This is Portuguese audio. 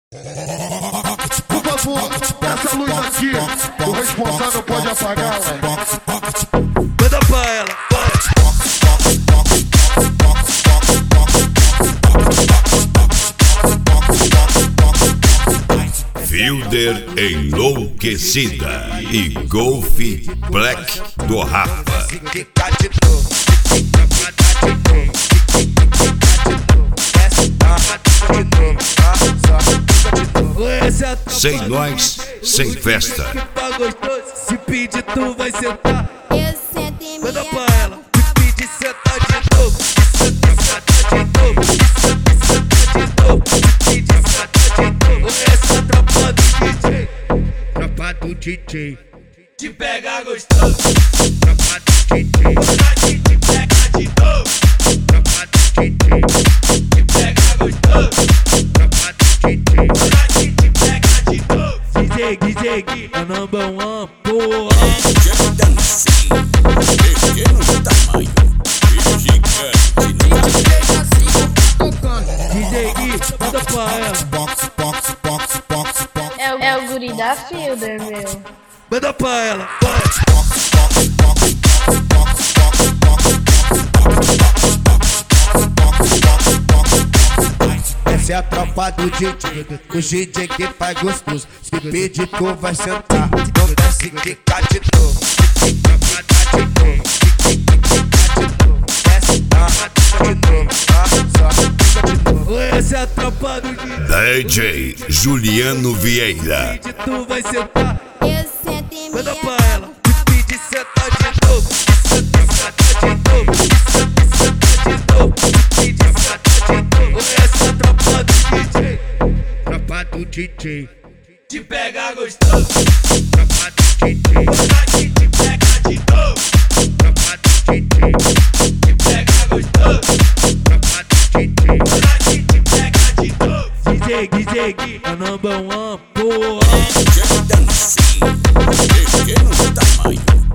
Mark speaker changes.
Speaker 1: Por favor, essa luz aqui, o responsável pode apagar, velho.
Speaker 2: Manda pra ela,
Speaker 3: Fielder Enlouquecida e Golf Black do Rafa. Sem nós, sem festa.
Speaker 2: Se pedir, tu vai sentar.
Speaker 4: Eu sento em
Speaker 2: Manda
Speaker 4: minha
Speaker 2: pra ela. Se pedir, sentar de novo. Senta de novo. Senta de novo. Se pedir, senta de novo. Essa é a tropa do DJ.
Speaker 1: Tropa do DJ.
Speaker 2: Te pega gostoso.
Speaker 1: Tropa do DJ.
Speaker 2: Hoje te pega de novo.
Speaker 1: Tropa do DJ.
Speaker 2: Te pega gostoso.
Speaker 1: Tropa do DJ.
Speaker 2: Hoje te pega de novo. DJ, é number one, porra.
Speaker 3: Pequeno tamanho e gigante.
Speaker 2: DJ, manda pra ela.
Speaker 4: É o guri da Fielder, meu.
Speaker 2: Manda pra ela.
Speaker 1: Essa é a tropa do DJ, o DJ que faz gostoso. Se pedir, tu vai sentar. Não desce, quica de novo. Tropa de novo. Desce, de novo. Só fica de novo.
Speaker 2: Essa é a tropa do
Speaker 3: DJ Juliano Vieira.
Speaker 2: Tu vai sentar.
Speaker 4: Eu sento em
Speaker 2: Manda
Speaker 4: minha
Speaker 2: pra ela. Se pedir, senta de novo. Senta de novo. Senta de novo. Se pedir, senta de novo. Essa é a tropa do DJ.
Speaker 1: Tropa do DJ.
Speaker 2: Te pega gostoso.
Speaker 1: Tropa do DJ.
Speaker 2: Hoje te pega de novo.
Speaker 1: Tropa do DJ.
Speaker 2: Te pega gostoso.
Speaker 1: Tropa do DJ.
Speaker 2: Hoje te pega de novo. DJ, é number one, porra.
Speaker 3: Pequeno tamanho